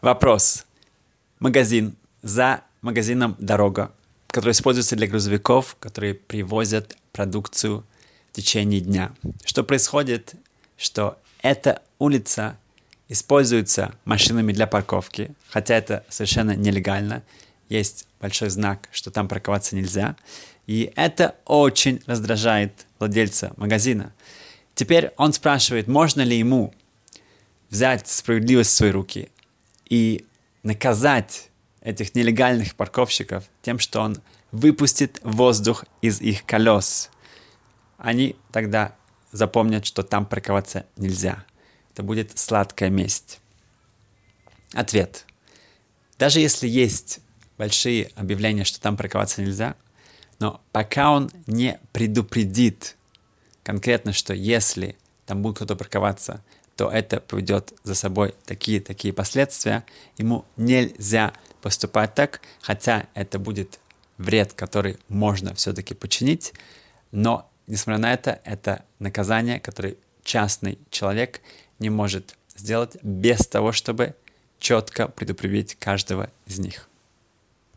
Вопрос. Магазин. За магазином дорога, который используется для грузовиков, которые привозят продукцию в течение дня. Что происходит? Что эта улица используется машинами для парковки, хотя это совершенно нелегально. Есть большой знак, что там парковаться нельзя. И это очень раздражает владельца магазина. Теперь он спрашивает, можно ли ему взять справедливость в свои руки и наказать этих нелегальных парковщиков тем, что он выпустит воздух из их колес. Они тогда запомнят, что там парковаться нельзя. Это будет сладкая месть. Ответ. Даже если есть большие объявления, что там парковаться нельзя, но пока он не предупредит конкретно, что если там будет кто-то парковаться, то это поведет за собой такие последствия, ему нельзя поступать так, хотя это будет вред, который можно все-таки починить, но, несмотря на это наказание, которое частный человек не может сделать без того, чтобы четко предупредить каждого из них.